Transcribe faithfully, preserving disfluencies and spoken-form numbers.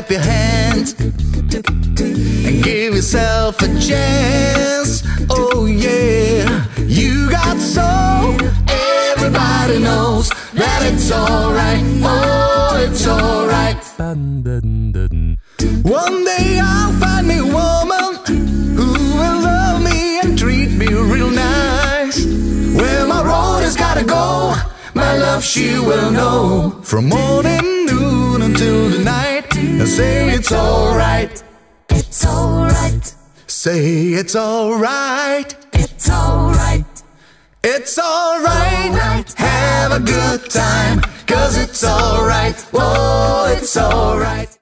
clap your hands and give yourself a chance. Oh yeah, you got soul. Everybody knows that it's alright. Oh, it's alright. One day I'll find me a woman who will love me and treat me real nice. Where my road has gotta go, my love she will know. From morning, noon until the night, and say it's alright. It's alright. Say it's alright. It's alright. It's alright. Have a good time, 'cause it's alright. Whoa, it's alright.